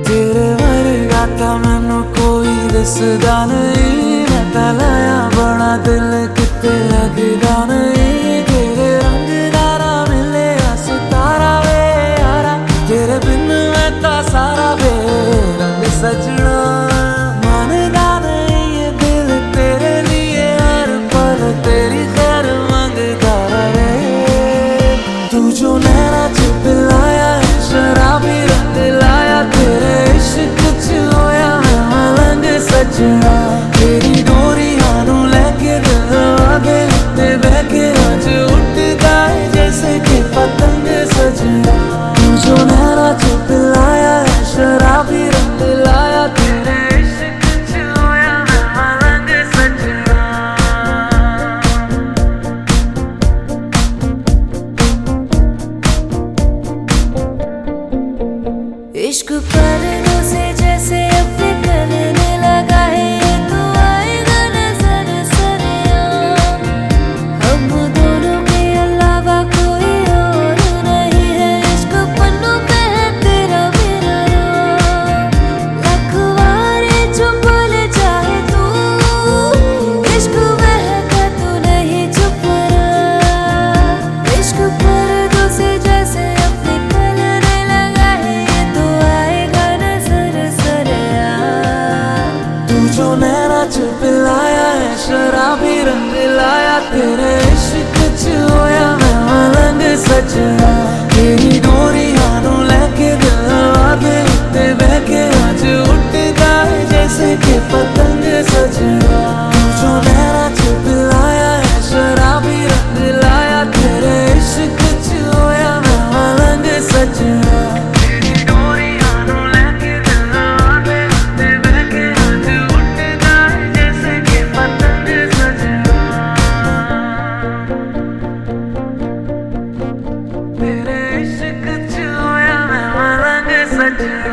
तेरे वर्गा ता मैनू कोई दिसदा नहीं, मैं ता लाया बड़ा दिल किते लगदा नहीं। तेरे रंग दारा मिले सितारा वे यारा, तेरे बिन मैं ता सारा वे रंग सजना। मानदा नहीं ये दिल तेरे लिए हर पल तेरी खैर मांगदा रहे। तू जो नैना च पिलाया है शराबी रंग लाया, तेरे इश्क च होया मैं मलंग सजना। तेरी डोरियां नू लेके दिल आगे ते बहके अज उठदा है जैसे कि पतंग सजना। तू जो नैना च पिलाया है शराबी रंग लाया, तेरे इश्क च होया मैं मलंग सजना। इश्क पर्दों से जैसे अपने गलने लगा है, तो आएगा नजर सरिया। हम दोनों के अलावा कोई और नहीं है, इश्क पन्नों पे है तेरा मेरा नाम। लखवारे जो बोल जाए तू, इश्क महका तू नहीं चुप रहा। इश्क पर्दों से जैसे अपने गलने लगा है, तो आएगा नजर सरिया। तू जो नैना च पिलाया है शराबी रंग लाया, तेरे इश्क च होया मैं मलंग सजना। तेरी डोरियां नू लेके दिल आगे ते बहके अज उठदा है जैसे कि पतंग सजना। तू जो नैना च पिलाया है शराबी रंग लाया, तेरे इश्क च होया मैं मलंग सजना। तेरी डोरियां नू लेके दिल आगे ते बहके अज उठदा है जैसे कि पतंग सजना। तेरे इश्क च होया मैं मलंग सजना।